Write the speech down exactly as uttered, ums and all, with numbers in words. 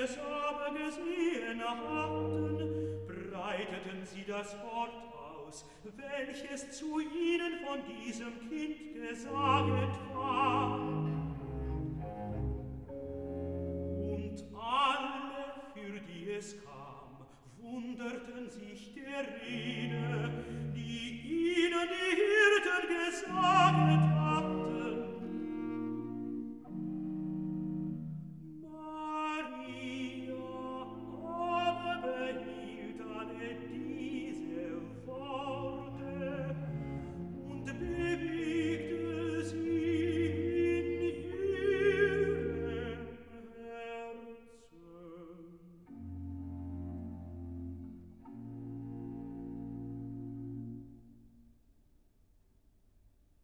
es aber gesehen hatten, breiteten sie das Wort aus, welches zu ihnen von diesem Kind gesaget war. Und alle, für die es kam, wunderten sich der Rede.